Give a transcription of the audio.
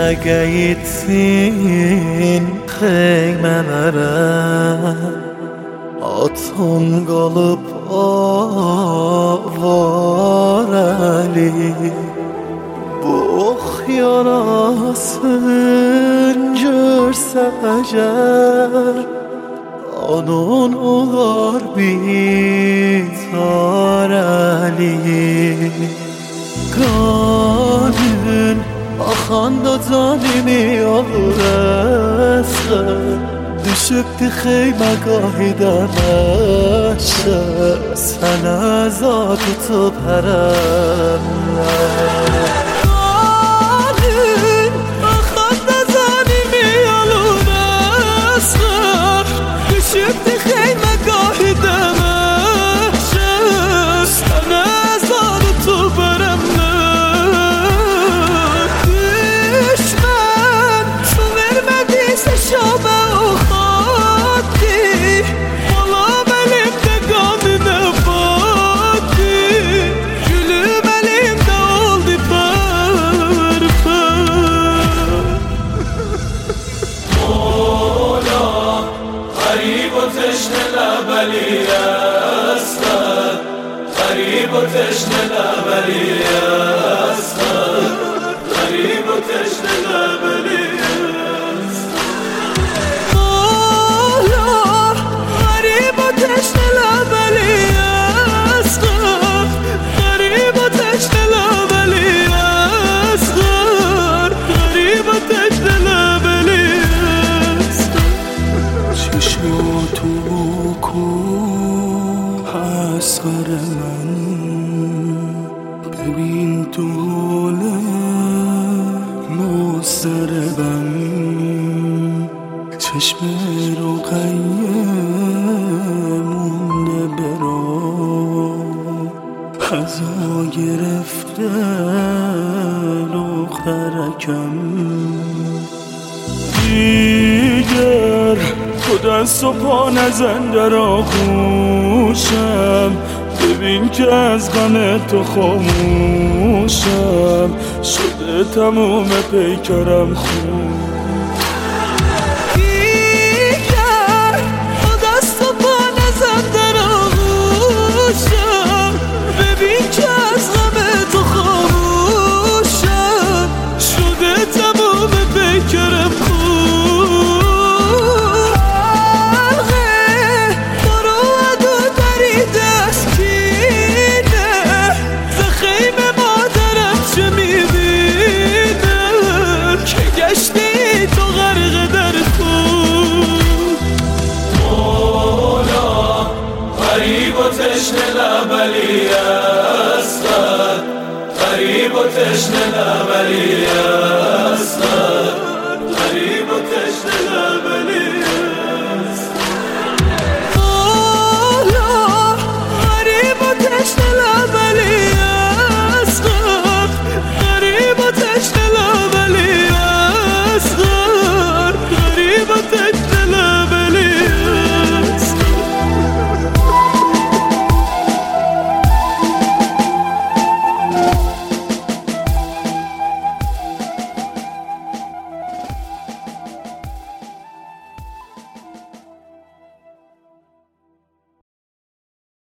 gitsin xeymələrə, atın qalıb avarəli. Bu ox yarasın görsə əgər, onun olar bitarəli. Qanın axanda canimi alır əsər, düşübdü xeymə qahidən əşər, sənə zad tutub hərəmlər. Qanın axanda canimi alır əsər, düşübdü xeymə qahidən əşər, sənə zad tutub hərəmlər. Şamə o xatti, balam əlimdə qanına batdı, gülüm əlimdə oldu pər-pər. Mola, qarib o teşne ləbəli əsqər, qarib o teşne ləbəli əsqər, qarib o teşne ləbəli. چشماتو بکن اصغر من، ببین تو حال مضطربم، چشم رقیه‌مونه برام، ازا گرفته دخترکم. دیگر تو دست و پا نزن در آغوشم، ببین که از غم تو خاموشم، شده تموم پیکرم خون. دیگر تو دست و پا نزن در آغوشم، ببین که از غم تو خاموشم، شده تموم پیکرم خون. قریب و تشنه لبلی اسقر، قریب و تشنه لبلی اسقر.